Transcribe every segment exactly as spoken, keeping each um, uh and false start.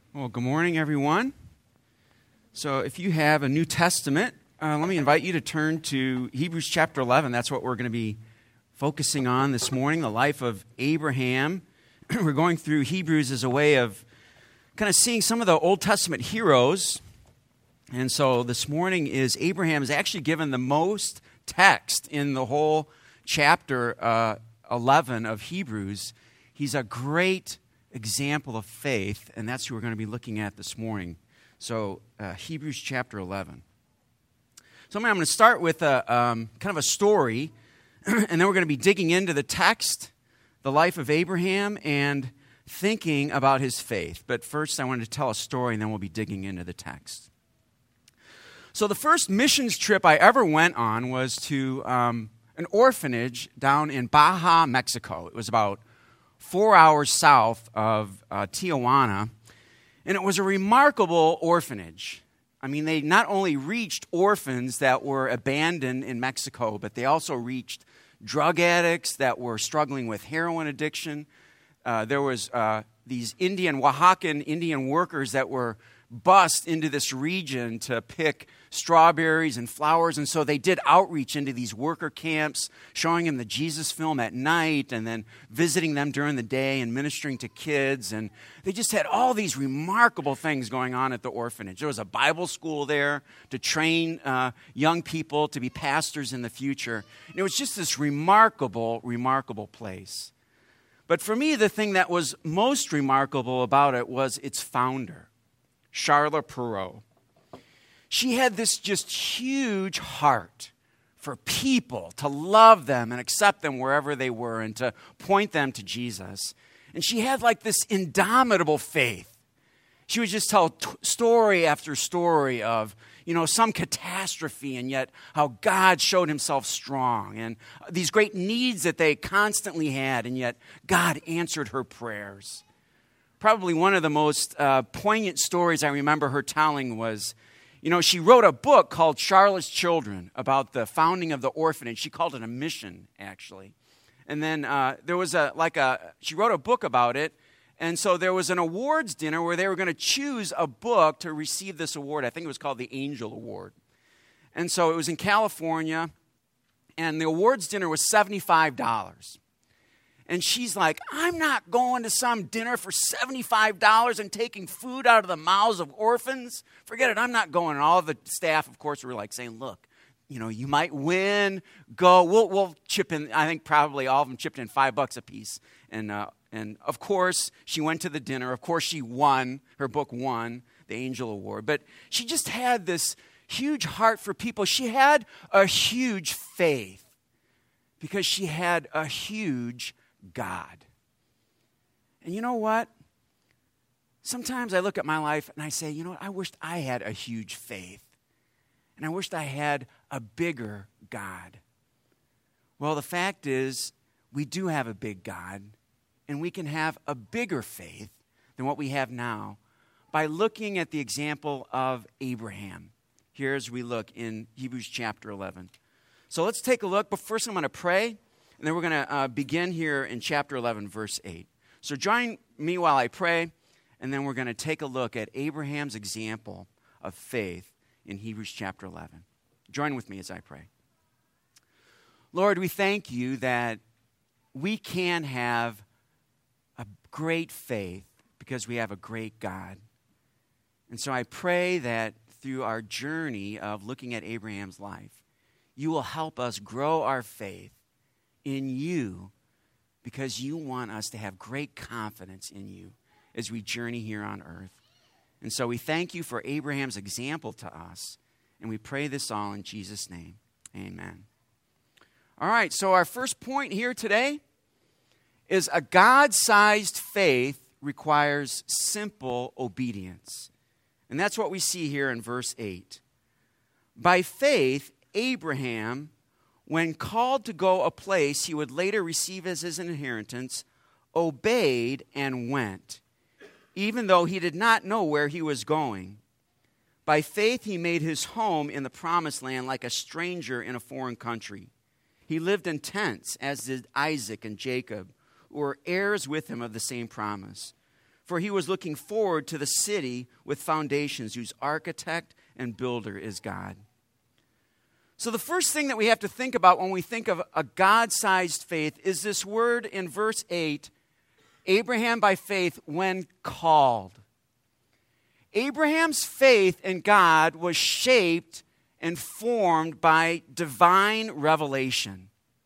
Well, good morning, everyone. So if you have a New Testament, uh, let me invite you to turn to Hebrews chapter eleven. That's what we're going to be focusing on this morning, the life of Abraham. We're going through Hebrews as a way of kind of seeing some of the Old Testament heroes. And so this morning is Abraham is actually given the most text in the whole chapter uh, eleven of Hebrews. He's a great example of faith, and that's who we're going to be looking at this morning. So, uh, Hebrews chapter eleven. So I'm going to start with a um, kind of a story, and then we're going to be digging into the text, the life of Abraham, and thinking about his faith. But first, I wanted to tell a story, and then we'll be digging into the text. So the first missions trip I ever went on was to um, an orphanage down in Baja, Mexico. It was about four hours south of uh, Tijuana, and it was a remarkable orphanage. I mean, they not only reached orphans that were abandoned in Mexico, but they also reached drug addicts that were struggling with heroin addiction. Uh, there was uh, these Indian, Oaxacan Indian workers that were bussed into this region to pick strawberries and flowers, and so they did outreach into these worker camps, showing them the Jesus film at night and then visiting them during the day and ministering to kids. And they just had all these remarkable things going on at the orphanage. There was a Bible school there to train uh, young people to be pastors in the future. And it was just this remarkable, remarkable place. But for me, the thing that was most remarkable about it was its founder, Charla Perrault. She had this just huge heart for people, to love them and accept them wherever they were and to point them to Jesus. And she had like this indomitable faith. She would just tell t- story after story of, you know, some catastrophe and yet how God showed himself strong and these great needs that they constantly had, and yet God answered her prayers. Probably one of the most uh, poignant stories I remember her telling was, you know, she wrote a book called Charlotte's Children about the founding of the orphanage. She called it a mission, actually. And then uh, there was a, like a, she wrote a book about it. And so there was an awards dinner where they were going to choose a book to receive this award. I think it was called the Angel Award. And so it was in California. And the awards dinner was seventy-five dollars. And she's like, I'm not going to some dinner for seventy-five dollars and taking food out of the mouths of orphans. Forget it, I'm not going. And all the staff, of course, were like saying, look, you know, you might win. Go. We'll, we'll chip in. I think probably all of them chipped in five bucks a piece. And, uh, and of course, she went to the dinner. Of course, she won. Her book won the Angel Award. But she just had this huge heart for people. She had a huge faith because she had a huge God. And you know what? Sometimes I look at my life and I say, you know what? I wished I had a huge faith. And I wished I had a bigger God. Well, the fact is, we do have a big God, and we can have a bigger faith than what we have now by looking at the example of Abraham. Here as we look in Hebrews chapter eleven. So let's take a look, but first I'm going to pray. And then we're going to uh, begin here in chapter eleven, verse eight. So join me while I pray, and then we're going to take a look at Abraham's example of faith in Hebrews chapter eleven. Join with me as I pray. Lord, we thank you that we can have a great faith because we have a great God. And so I pray that through our journey of looking at Abraham's life, you will help us grow our faith in you, because you want us to have great confidence in you as we journey here on earth. And so we thank you for Abraham's example to us, and we pray this all in Jesus' name. Amen. All right, so our first point here today is a God-sized faith requires simple obedience. And that's what we see here in verse eight. By faith, Abraham, when called to go a place he would later receive as his inheritance, obeyed and went, even though he did not know where he was going. By faith he made his home in the promised land like a stranger in a foreign country. He lived in tents, as did Isaac and Jacob, who were heirs with him of the same promise. for he was looking forward to the city with foundations, whose architect and builder is God. So the first thing that we have to think about when we think of a God-sized faith is this word in verse eight, Abraham by faith when called. Abraham's faith in God was shaped and formed by divine revelation.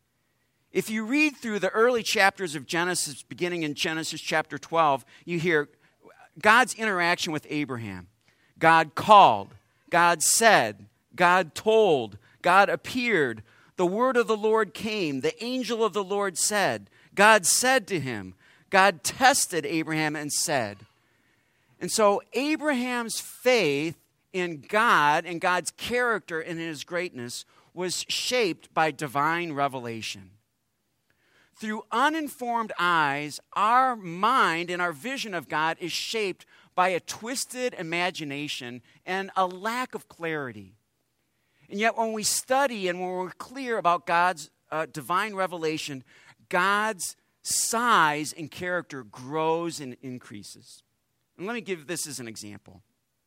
If you read through the early chapters of Genesis, beginning in Genesis chapter twelve, you hear God's interaction with Abraham. God called, God said, God told, God appeared, the word of the Lord came, the angel of the Lord said, God said to him, God tested Abraham and said. And so Abraham's faith in God and God's character and his greatness was shaped by divine revelation. Through uninformed eyes, our mind and our vision of God is shaped by a twisted imagination and a lack of clarity. And yet when we study and when we're clear about God's uh, divine revelation, God's size and character grows and increases. And let me give this as an example.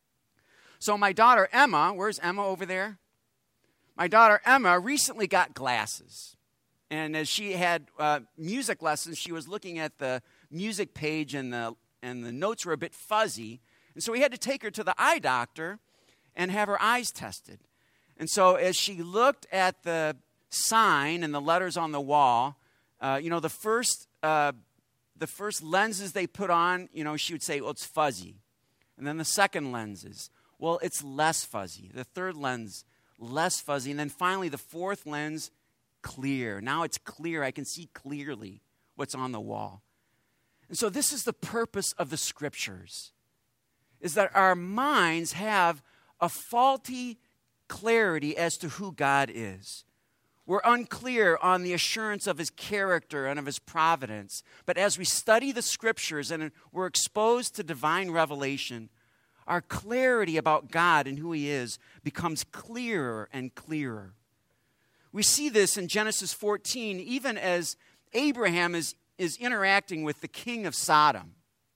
So my daughter Emma, where's Emma over there? My daughter Emma recently got glasses. And as she had uh, music lessons, she was looking at the music page and the and the notes were a bit fuzzy. And so we had to take her to the eye doctor and have her eyes tested. And so as she looked at the sign and the letters on the wall, uh, you know, the first uh, the first lenses they put on, you know, she would say, well, it's fuzzy. And then the second lenses, well, it's less fuzzy. The third lens, less fuzzy. And then finally the fourth lens, clear. Now it's clear. I can see clearly what's on the wall. And so this is the purpose of the Scriptures, is that our minds have a faulty clarity as to who God is. We're unclear on the assurance of his character and of his providence. But as we study the Scriptures and we're exposed to divine revelation, our clarity about God and who he is becomes clearer and clearer. We see this in Genesis fourteen, even as Abraham is, is interacting with the king of Sodom.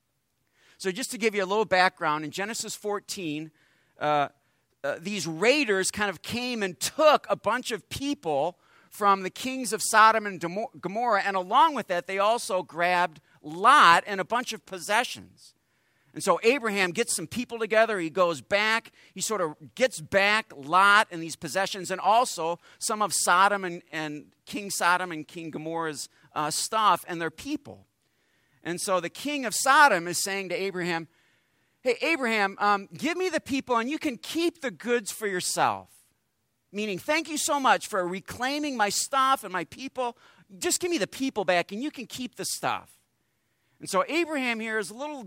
So just to give you a little background, in Genesis fourteen, uh, uh, these raiders kind of came and took a bunch of people from the kings of Sodom and Gomorrah, and along with that, they also grabbed Lot and a bunch of possessions. And so Abraham gets some people together. He goes back. He sort of gets back Lot and these possessions and also some of Sodom and, and King Sodom and King Gomorrah's uh, stuff and their people. And so the king of Sodom is saying to Abraham, hey, Abraham, um, give me the people and you can keep the goods for yourself. Meaning, thank you so much for reclaiming my stuff and my people. Just give me the people back and you can keep the stuff. And so Abraham here is a little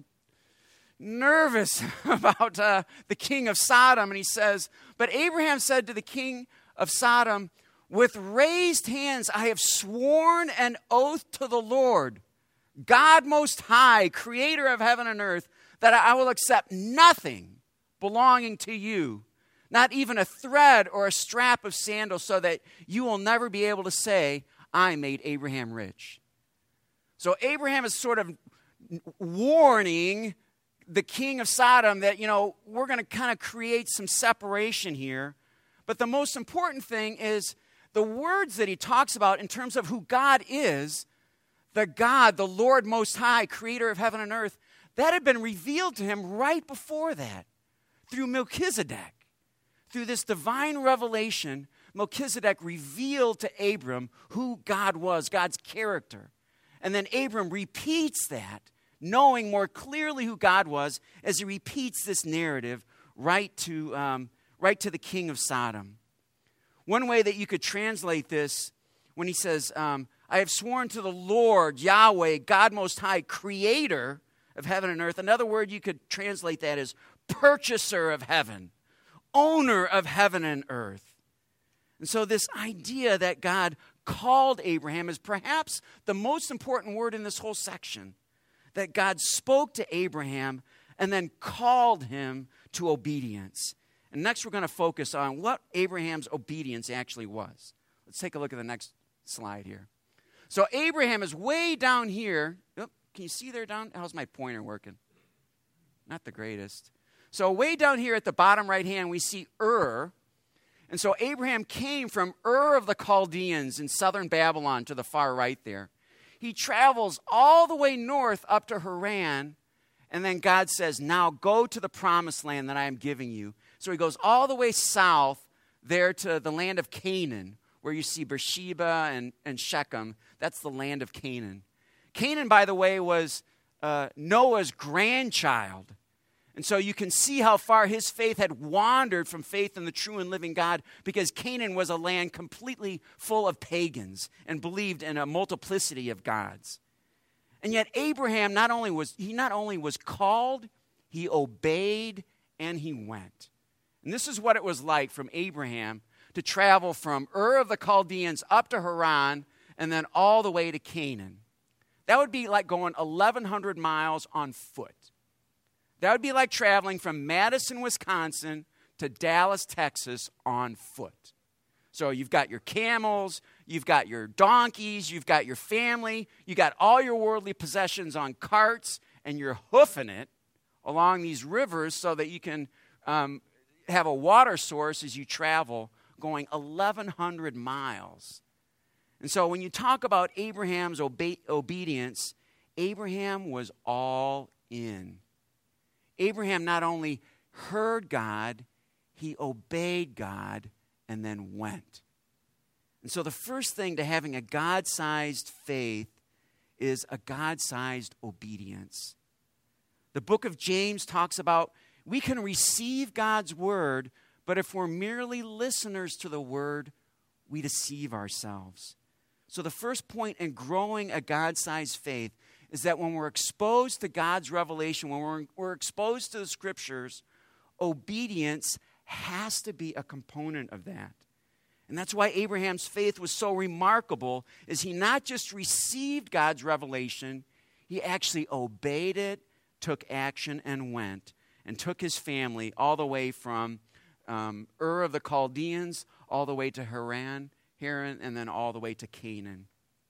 nervous about uh, the king of Sodom, and he says, but Abraham said to the king of Sodom, with raised hands I have sworn an oath to the Lord, God Most High, creator of heaven and earth, that I will accept nothing belonging to you, not even a thread or a strap of sandals, so that you will never be able to say, I made Abraham rich. So Abraham is sort of warning the king of Sodom that, you know, we're going to kind of create some separation here. But the most important thing is the words that he talks about in terms of who God is, the God, the Lord Most High, creator of heaven and earth, that had been revealed to him right before that through Melchizedek. Through this divine revelation, Melchizedek revealed to Abram who God was, God's character. And then Abram repeats that, knowing more clearly who God was, as he repeats this narrative right to, um, right to the king of Sodom. One way that you could translate this, when he says, um, I have sworn to the Lord, Yahweh, God Most High, creator of heaven and earth. Another word you could translate that as purchaser of heaven, owner of heaven and earth. And so this idea that God called Abraham is perhaps the most important word in this whole section. That God spoke to Abraham and then called him to obedience. And next we're going to focus on what Abraham's obedience actually was. Let's take a look at the next slide here. So Abraham is way down here. Oh, can you see there down? How's my pointer working? not the greatest. So way down here at the bottom right hand, we see Ur. And so Abraham came from Ur of the Chaldeans in southern Babylon to the far right there. He travels all the way north up to Haran, and then God says, now go to the promised land that I am giving you. So he goes all the way south there to the land of Canaan, where you see Beersheba and, and Shechem. That's the land of Canaan. Canaan, by the way, was uh, Noah's grandchild. And so you can see how far his faith had wandered from faith in the true and living God, because Canaan was a land completely full of pagans and believed in a multiplicity of gods. And yet Abraham not only was he not only was called, he obeyed and he went. And this is what it was like from Abraham to travel from Ur of the Chaldeans up to Haran and then all the way to Canaan. That would be like going eleven hundred miles on foot. That would be like traveling from Madison, Wisconsin to Dallas, Texas on foot. So you've got your camels, you've got your donkeys, you've got your family, you got all your worldly possessions on carts, and you're hoofing it along these rivers so that you can um, have a water source as you travel, going eleven hundred miles. And so when you talk about Abraham's obe- obedience, Abraham was all in. Abraham not only heard God, he obeyed God and then went. And so the first thing to having a God-sized faith is a God-sized obedience. The book of James talks about we can receive God's word, but if we're merely listeners to the word, we deceive ourselves. So the first point in growing a God-sized faith is that when we're exposed to God's revelation, when we're, we're exposed to the scriptures, obedience has to be a component of that. And that's why Abraham's faith was so remarkable, is he not just received God's revelation, he actually obeyed it, took action, and went, and took his family all the way from um, Ur of the Chaldeans, all the way to Haran, Haran, and then all the way to Canaan.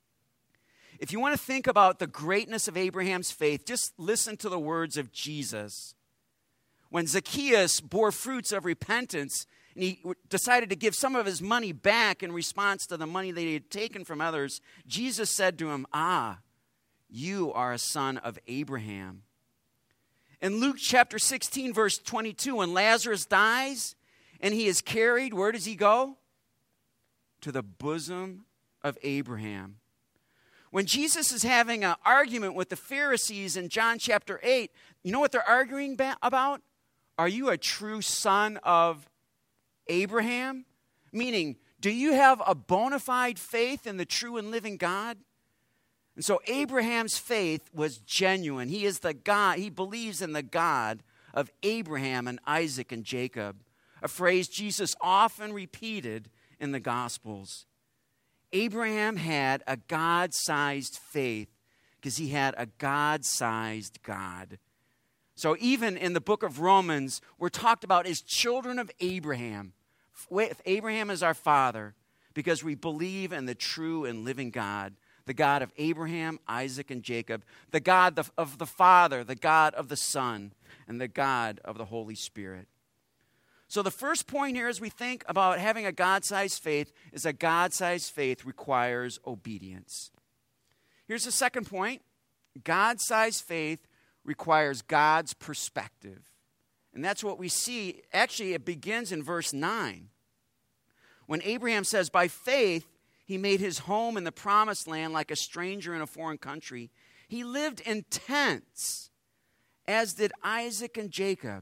If you want to think about the greatness of Abraham's faith, just listen to the words of Jesus. When Zacchaeus bore fruits of repentance, and he decided to give some of his money back in response to the money that he had taken from others, Jesus said to him, "Ah, you are a son of Abraham." In Luke chapter sixteen, verse twenty-two, when Lazarus dies and he is carried, where does he go? To the bosom of Abraham. When Jesus is having an argument with the Pharisees in John chapter eight, you know what they're arguing ba- about? Are you a true son of Abraham? Meaning, do you have a bona fide faith in the true and living God? And so Abraham's faith was genuine. He is the God, he believes in the God of Abraham and Isaac and Jacob, a phrase Jesus often repeated in the Gospels. Abraham had a God-sized faith because he had a God-sized God. So even in the book of Romans, we're talked about as children of Abraham. With Abraham as our father, because we believe in the true and living God, the God of Abraham, Isaac, and Jacob, the God of the Father, the God of the Son, and the God of the Holy Spirit. So the first point here as we think about having a God-sized faith is a God-sized faith requires obedience. Here's the second point. God-sized faith requires God's perspective. And that's what we see. Actually, it begins in verse nine. When Abraham says, by faith, he made his home in the promised land like a stranger in a foreign country. He lived in tents, as did Isaac and Jacob.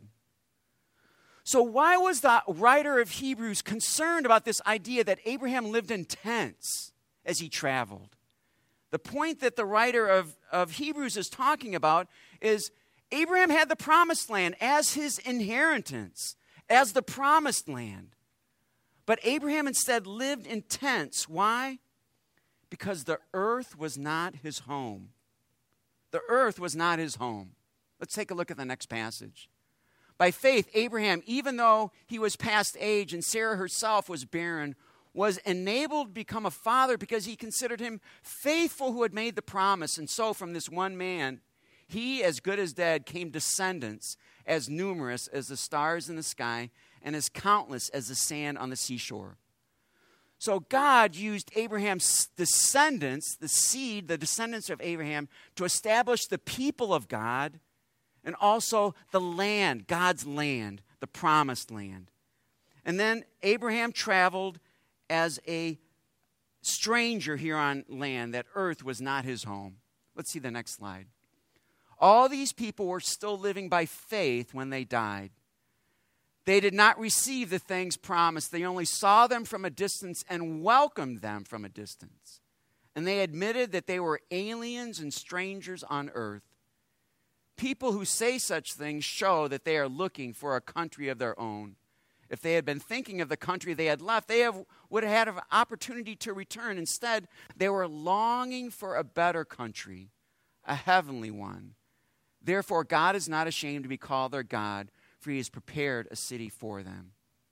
So why was the writer of Hebrews concerned about this idea that Abraham lived in tents as he traveled? The point that the writer of, of Hebrews is talking about is Abraham had the promised land as his inheritance, as the promised land. But Abraham instead lived in tents. Why? Because the earth was not his home. The earth was not his home. Let's take a look at the next passage. By faith, Abraham, even though he was past age and Sarah herself was barren, was enabled to become a father because he considered him faithful who had made the promise. And so from this one man, he, as good as dead, came descendants as numerous as the stars in the sky and as countless as the sand on the seashore. So God used Abraham's descendants, the seed, the descendants of Abraham, to establish the people of God and also the land, God's land, the promised land. And then Abraham traveled as a stranger here on land, that earth was not his home. Let's see the next slide. All these people were still living by faith when they died. They did not receive the things promised. They only saw them from a distance and welcomed them from a distance. And they admitted that they were aliens and strangers on earth. People who say such things show that they are looking for a country of their own. If they had been thinking of the country they had left, they have, would have had an opportunity to return. Instead, they were longing for a better country, a heavenly one. Therefore, God is not ashamed to be called their God, for he has prepared a city for them.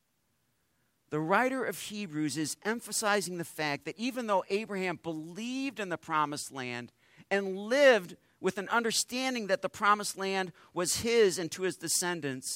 The writer of Hebrews is emphasizing the fact that even though Abraham believed in the promised land and lived with an understanding that the promised land was his and to his descendants,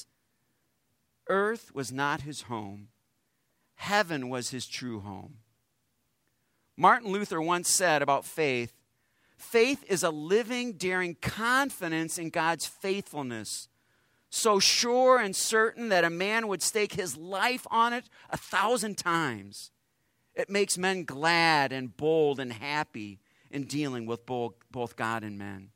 earth was not his home. Heaven was his true home. Martin Luther once said about faith, faith is a living, daring confidence in God's faithfulness, so sure and certain that a man would stake his life on it a thousand times. It makes men glad and bold and happy in dealing with both, both God and men.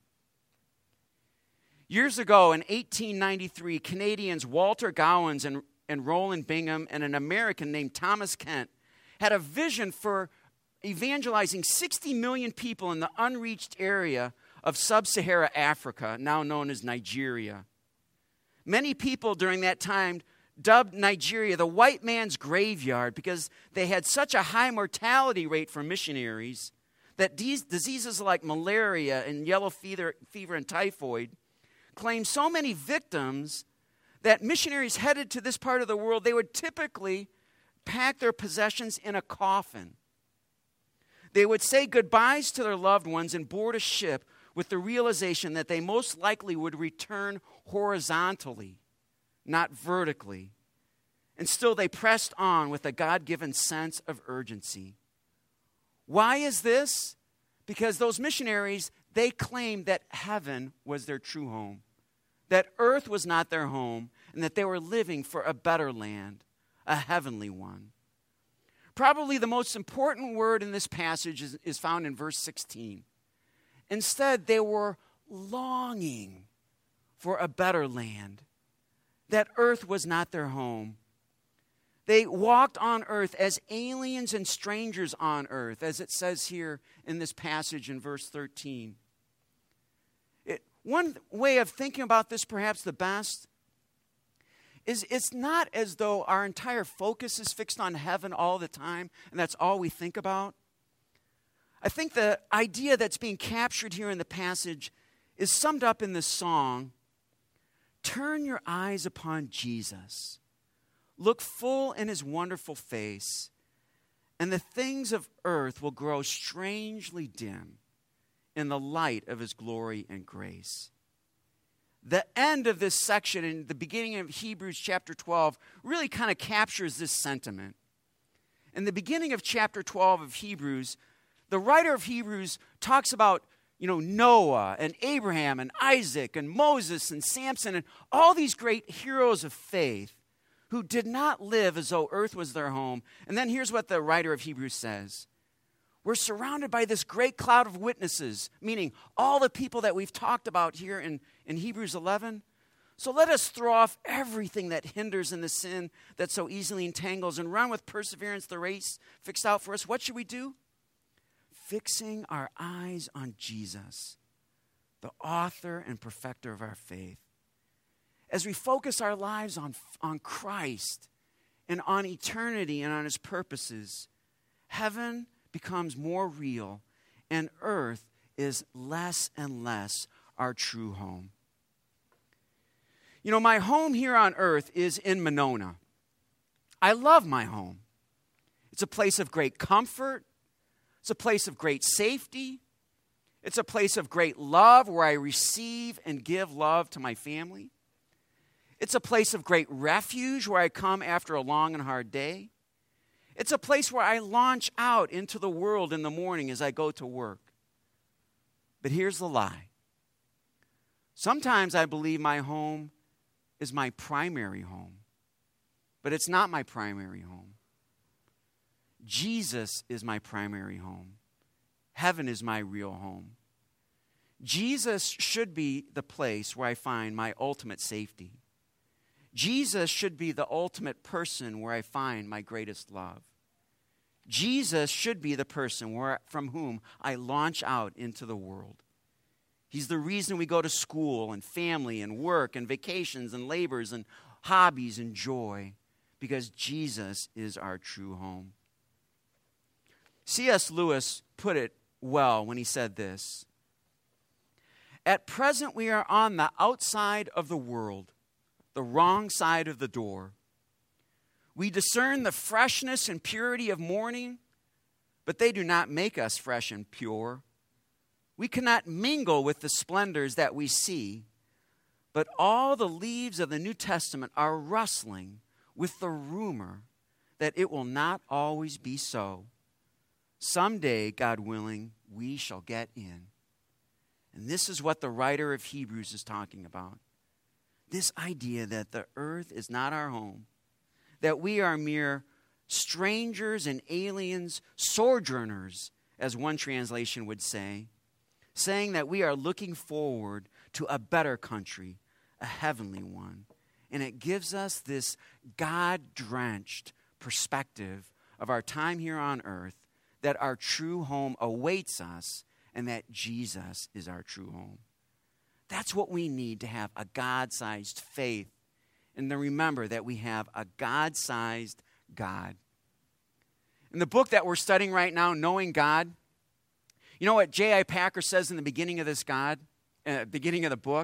Years ago, in eighteen ninety-three, Canadians Walter Gowans and, and Roland Bingham and an American named Thomas Kent had a vision for evangelizing sixty million people in the unreached area of sub-Saharan Africa, now known as Nigeria. Many people during that time dubbed Nigeria the white man's graveyard because they had such a high mortality rate for missionaries that these diseases like malaria and yellow fever, fever and typhoid claimed so many victims that missionaries headed to this part of the world, they would typically pack their possessions in a coffin. They would say goodbyes to their loved ones and board a ship with the realization that they most likely would return horizontally, not vertically. And still they pressed on with a God-given sense of urgency. Why is this? Because those missionaries, they claimed that heaven was their true home, that earth was not their home, and that they were living for a better land, a heavenly one. Probably the most important word in this passage is, is found in verse sixteen. Instead, they were longing for a better land, that earth was not their home. They walked on earth as aliens and strangers on earth, as it says here in this passage in verse thirteen. It, one way of thinking about this, perhaps the best, is it's not as though our entire focus is fixed on heaven all the time, and that's all we think about. I think the idea that's being captured here in the passage is summed up in this song, "Turn your eyes upon Jesus. Look full in his wonderful face, and the things of earth will grow strangely dim in the light of his glory and grace." The end of this section in the beginning of Hebrews chapter twelve really kind of captures this sentiment. In the beginning of chapter twelve of Hebrews, the writer of Hebrews talks about, you know, Noah and Abraham and Isaac and Moses and Samson and all these great heroes of faith who did not live as though earth was their home. And then here's what the writer of Hebrews says. We're surrounded by this great cloud of witnesses, meaning all the people that we've talked about here in, in Hebrews eleven. So let us throw off everything that hinders and the sin that so easily entangles and run with perseverance the race fixed out for us. What should we do? Fixing our eyes on Jesus, the author and perfecter of our faith. As we focus our lives on, on Christ and on eternity and on his purposes, heaven becomes more real and earth is less and less our true home. You know, my home here on earth is in Monona. I love my home. It's a place of great comfort. It's a place of great safety. It's a place of great love where I receive and give love to my family. It's a place of great refuge where I come after a long and hard day. It's a place where I launch out into the world in the morning as I go to work. But here's the lie. Sometimes I believe my home is my primary home, but it's not my primary home. Jesus is my primary home. Heaven is my real home. Jesus should be the place where I find my ultimate safety. Jesus should be the ultimate person where I find my greatest love. Jesus should be the person where, from whom I launch out into the world. He's the reason we go to school and family and work and vacations and labors and hobbies and joy, because Jesus is our true home. C S Lewis put it well when he said this: "At present we are on the outside of the world, the wrong side of the door. We discern the freshness and purity of morning, but they do not make us fresh and pure. We cannot mingle with the splendors that we see, but all the leaves of the New Testament are rustling with the rumor that it will not always be so. Someday, God willing, we shall get in." And this is what the writer of Hebrews is talking about. This idea that the earth is not our home, that we are mere strangers and aliens, sojourners, as one translation would say, saying that we are looking forward to a better country, a heavenly one. And it gives us this God-drenched perspective of our time here on earth, that our true home awaits us and that Jesus is our true home. That's what we need to have a God-sized faith, and to remember that we have a God-sized God. In the book that we're studying right now, Knowing God, you know what J I Packer says in the beginning of this God, uh, beginning of the book?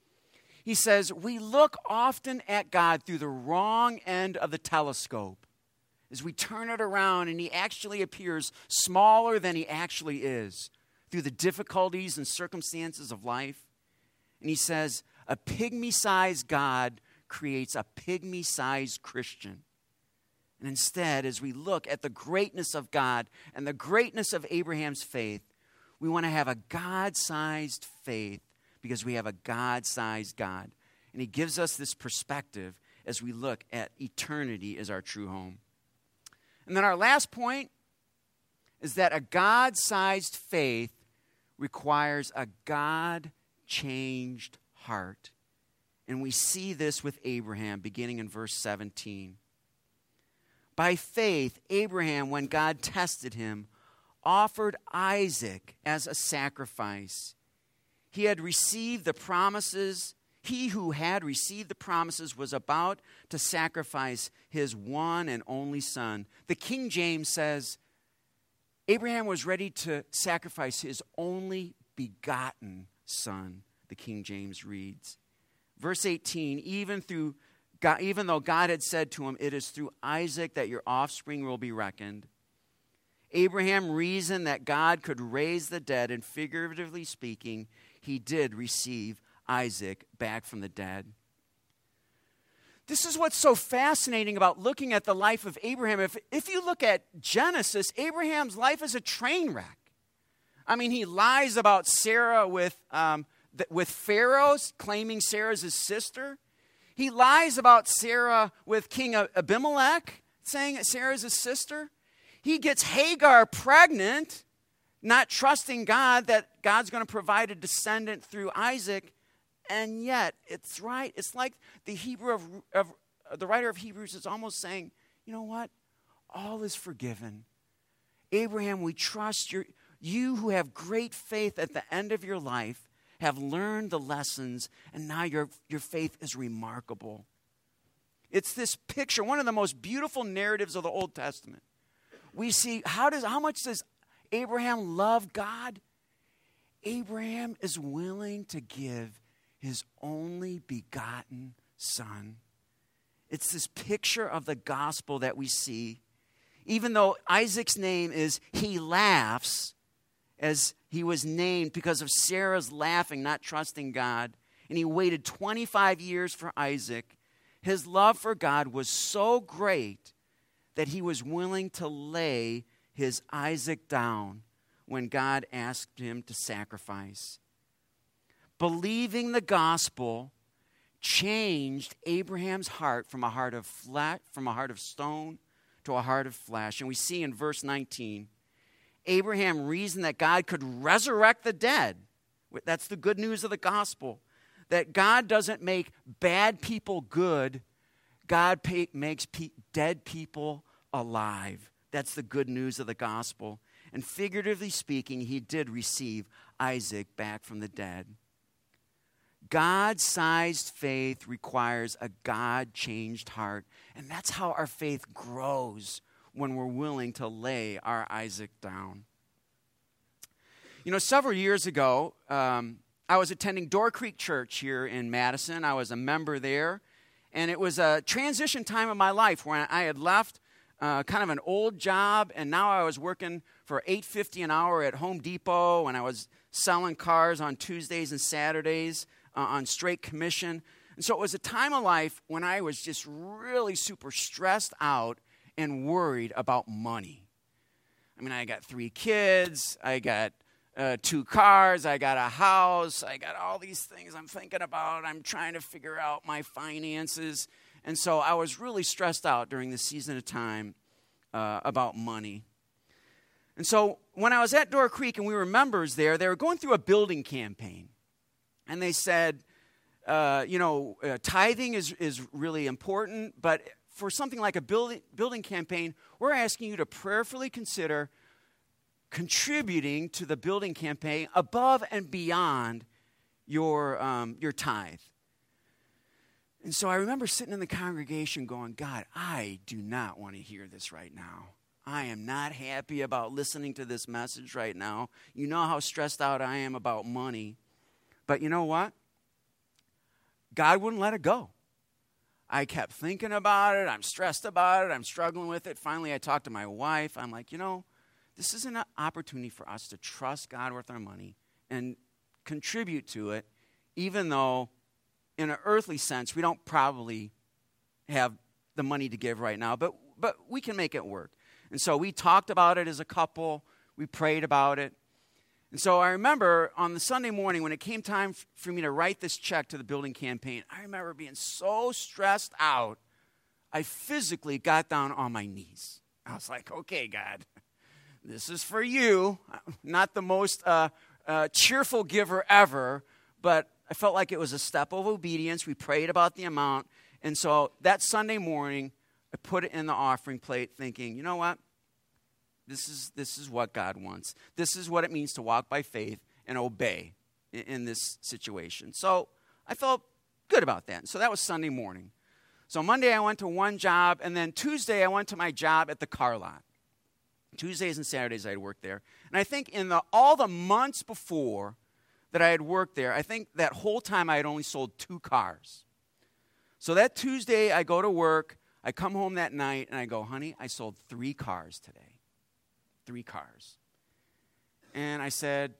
He says, we look often at God through the wrong end of the telescope. As we turn it around and he actually appears smaller than he actually is through the difficulties and circumstances of life. And he says, a pygmy-sized God creates a pygmy-sized Christian. And instead, as we look at the greatness of God and the greatness of Abraham's faith, we want to have a God-sized faith because we have a God-sized God. And he gives us this perspective as we look at eternity as our true home. And then our last point is that a God-sized faith requires a God-changed heart. And we see this with Abraham beginning in verse seventeen. By faith, Abraham, when God tested him, offered Isaac as a sacrifice. He had received the promises. He who had received the promises was about to sacrifice his one and only son. The King James says, Abraham was ready to sacrifice his only begotten son, the King James reads. Verse eighteen, even through God, even though God had said to him, it is through Isaac that your offspring will be reckoned. Abraham reasoned that God could raise the dead, and figuratively speaking, he did receive Isaac back from the dead. This is what's so fascinating about looking at the life of Abraham. If, if you look at Genesis, Abraham's life is a train wreck. I mean, he lies about Sarah with, um, th- with Pharaoh, claiming Sarah's his sister. He lies about Sarah with King Abimelech, saying that Sarah's his sister. He gets Hagar pregnant, not trusting God that God's going to provide a descendant through Isaac. And yet, it's right. It's like the Hebrew of, of the writer of Hebrews is almost saying, you know what? All is forgiven. Abraham, we trust your, you who have great faith at the end of your life have learned the lessons, and now your, your faith is remarkable. It's this picture, one of the most beautiful narratives of the Old Testament. We see how does how much does Abraham love God? Abraham is willing to give his only begotten son. It's this picture of the gospel that we see. Even though Isaac's name is he laughs, as he was named because of Sarah's laughing, not trusting God. And he waited twenty-five years for Isaac. His love for God was so great that he was willing to lay his Isaac down when God asked him to sacrifice. Believing the gospel changed Abraham's heart from a heart of flesh, from a heart of stone to a heart of flesh. And we see in verse nineteen, Abraham reasoned that God could resurrect the dead. That's the good news of the gospel. That God doesn't make bad people good. God pay, makes pe- dead people alive. That's the good news of the gospel. And figuratively speaking, he did receive Isaac back from the dead. God-sized faith requires a God-changed heart. And that's how our faith grows, when we're willing to lay our Isaac down. You know, several years ago, um, I was attending Door Creek Church here in Madison. I was a member there. And it was a transition time of my life when I had left uh, kind of an old job, and now I was working for eight fifty an hour at Home Depot, and I was selling cars on Tuesdays and Saturdays uh, on straight commission. And so it was a time of life when I was just really super stressed out and worried about money. I mean, I got three kids, I got uh, two cars, I got a house, I got all these things I'm thinking about. I'm trying to figure out my finances. And so I was really stressed out during this season of time uh, about money. And so when I was at Door Creek and we were members there, they were going through a building campaign. And they said, uh, you know, uh, tithing is, is really important, but for something like a building, building campaign, we're asking you to prayerfully consider contributing to the building campaign above and beyond your, um, your tithe. And so I remember sitting in the congregation going, God, I do not want to hear this right now. I am not happy about listening to this message right now. You know how stressed out I am about money. But you know what? God wouldn't let it go. I kept thinking about it. I'm stressed about it. I'm struggling with it. Finally, I talked to my wife. I'm like, you know, this is an opportunity for us to trust God with our money and contribute to it, even though in an earthly sense, we don't probably have the money to give right now, but but we can make it work. And so we talked about it as a couple. We prayed about it. And so I remember on the Sunday morning when it came time f- for me to write this check to the building campaign, I remember being so stressed out, I physically got down on my knees. I was like, okay, God, this is for you. I'm not the most uh, uh, cheerful giver ever, but I felt like it was a step of obedience. We prayed about the amount. And so that Sunday morning, I put it in the offering plate thinking, you know what? This is this is what God wants. This is what it means to walk by faith and obey in, in this situation. So I felt good about that. So that was Sunday morning. So Monday I went to one job, and then Tuesday I went to my job at the car lot. Tuesdays and Saturdays I'd work there. And I think in the all the months before that I had worked there, I think that whole time I had only sold two cars. So that Tuesday I go to work, I come home that night, and I go, honey, I sold three cars today. Three cars. And I said,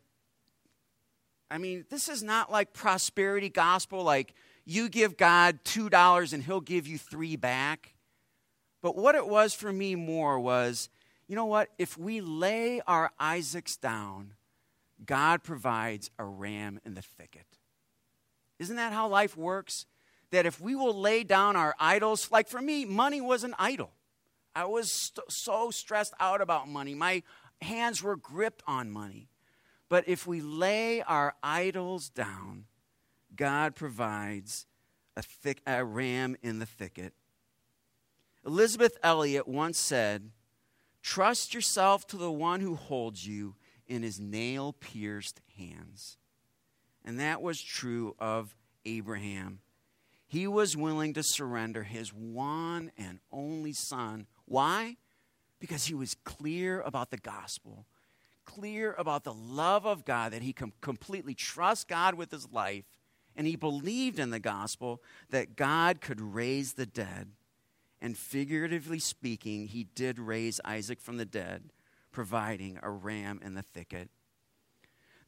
I mean, this is not like prosperity gospel, like you give God two dollars and he'll give you three back. But what it was for me more was, you know what? If we lay our Isaacs down, God provides a ram in the thicket. Isn't that how life works? That if we will lay down our idols, like for me, money was an idol. I was st- so stressed out about money. My hands were gripped on money. But if we lay our idols down, God provides a, thick, a ram in the thicket. Elizabeth Elliot once said, trust yourself to the one who holds you in his nail-pierced hands. And that was true of Abraham. He was willing to surrender his one and only son. Why? Because he was clear about the gospel, clear about the love of God, that he can completely trust God with his life, and he believed in the gospel that God could raise the dead. And figuratively speaking, he did raise Isaac from the dead, providing a ram in the thicket.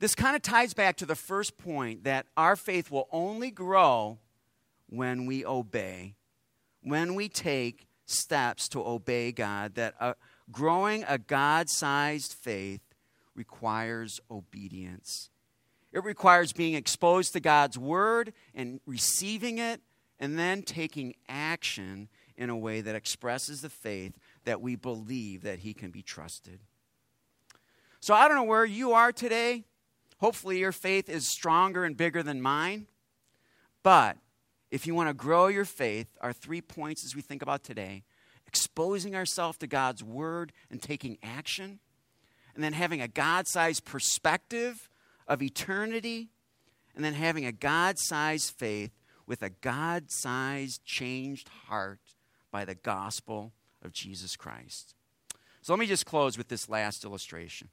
This kind of ties back to the first point that our faith will only grow when we obey, when we take steps to obey God, that uh, growing a God-sized faith requires obedience. It requires being exposed to God's word and receiving it, and then taking action in a way that expresses the faith that we believe that he can be trusted. So I don't know where you are today. Hopefully your faith is stronger and bigger than mine. But if you want to grow your faith, our three points as we think about today: exposing ourselves to God's word and taking action, and then having a God-sized perspective of eternity, and then having a God-sized faith with a God-sized changed heart by the gospel of Jesus Christ. So let me just close with this last illustration.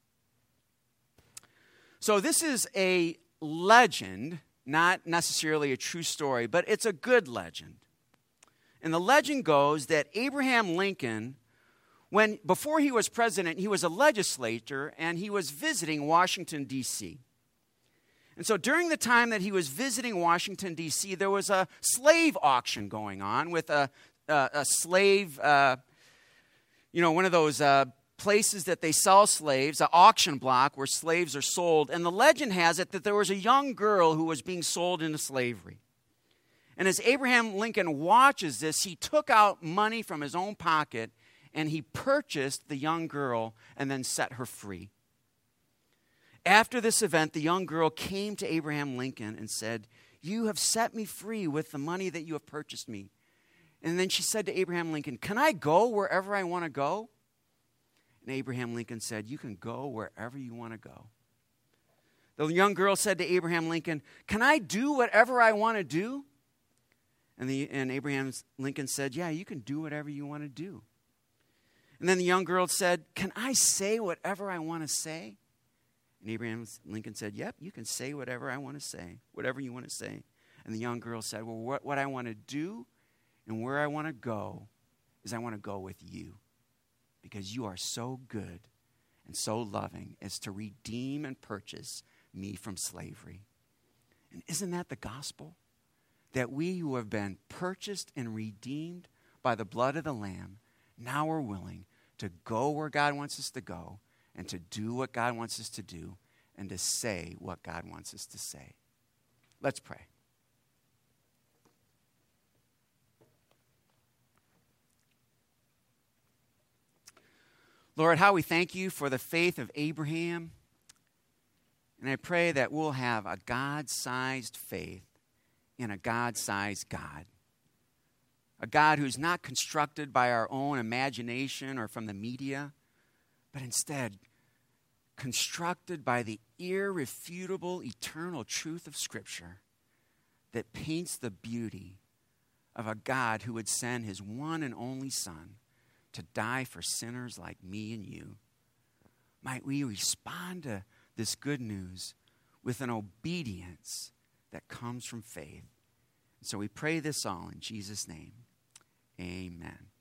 So this is a legend, not necessarily a true story, but it's a good legend. And the legend goes that Abraham Lincoln, when before he was president, he was a legislator, and he was visiting Washington, D C And so during the time that he was visiting Washington, D C, there was a slave auction going on with a, a, a slave, uh, you know, one of those uh, places that they sell slaves, an auction block where slaves are sold. And the legend has it that there was a young girl who was being sold into slavery. And as Abraham Lincoln watches this, he took out money from his own pocket and he purchased the young girl and then set her free. After this event, the young girl came to Abraham Lincoln and said, "You have set me free with the money that you have purchased me." And then she said to Abraham Lincoln, "Can I go wherever I want to go?" And Abraham Lincoln said, "You can go wherever you want to go." The young girl said to Abraham Lincoln, "Can I do whatever I want to do?" And, the, and Abraham Lincoln said, "Yeah, you can do whatever you want to do." And then the young girl said, "Can I say whatever I want to say?" And Abraham Lincoln said, "Yep, you can say whatever I want to say, whatever you want to say." And the young girl said, "Well, what, what I want to do and where I want to go is I want to go with you, because you are so good and so loving as to redeem and purchase me from slavery." And isn't that the gospel? That we who have been purchased and redeemed by the blood of the Lamb now are willing to go where God wants us to go and to do what God wants us to do and to say what God wants us to say. Let's pray. Lord, how we thank you for the faith of Abraham. And I pray that we'll have a God-sized faith in a God-sized God. A God who's not constructed by our own imagination or from the media, but instead constructed by the irrefutable, eternal truth of Scripture that paints the beauty of a God who would send his one and only Son to die for sinners like me and you. Might we respond to this good news with an obedience that comes from faith. So we pray this all in Jesus' name. Amen.